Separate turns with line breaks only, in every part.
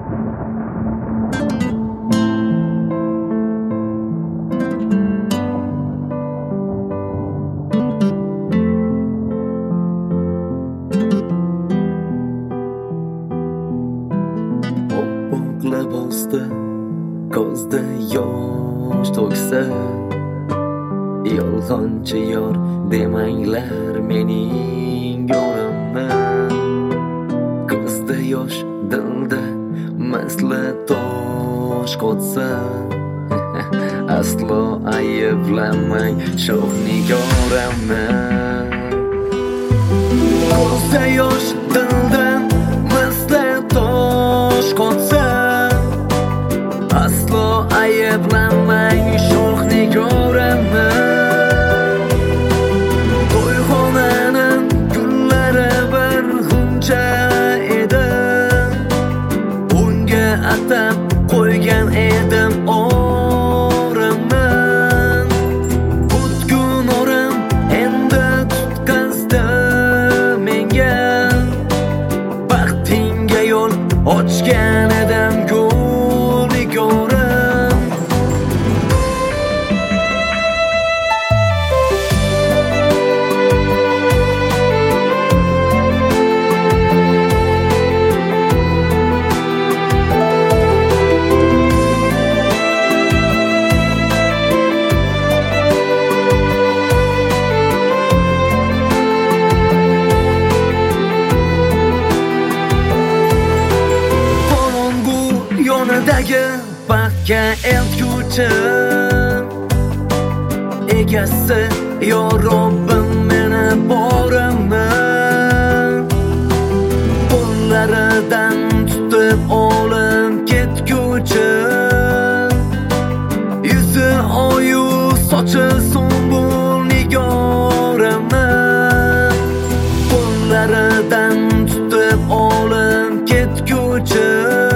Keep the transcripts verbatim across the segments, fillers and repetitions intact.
Libosda ko'zda yosh to'ksa, yolg'onchi yor demanglar mening yorimni. Ko'zda yosh, dilda masla tosh qotsa, aslo ayblamang shoh nigoramni. Ko'zda yosh, dilda masla tosh qotsa, aslo ayblamang shoh nigoramni. To'yxonaning gullari bir g'uncha edi, unga atab qo'ygan edim orimni. Butkul orim endi tutqazdi menga, baxtingga yo'l ochgan edim gul nigorim. Yonidagi baxtga eltguvchi egasi, yo Robbim meni borimni qo'llaridan tutib olib ketguvchi. Yuzi oyu sochi sumbul nigorimni qo'llaridan tutib olib ketguvchi.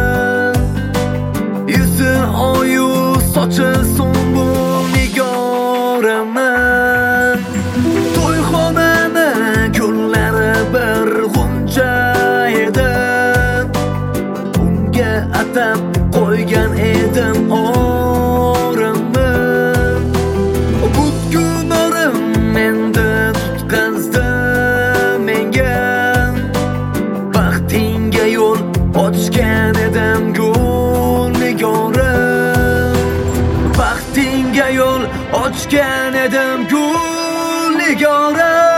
Yuzi oyu sochi sumbul nigorimni. To'yxonani gullari bir g'uncha edi, unga atab qo'ygan edim orimni. Butkul orim endi tutqazdi menga, baxtingga yo'l ochgan edim gul nigorim. Baxtingga yo'l ochgan edim gul nigorim.